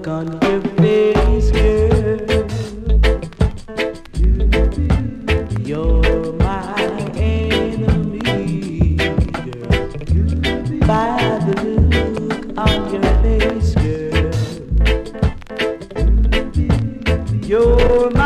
on your face, girl. You're my enemy, girl. By the look on your face, girl. You're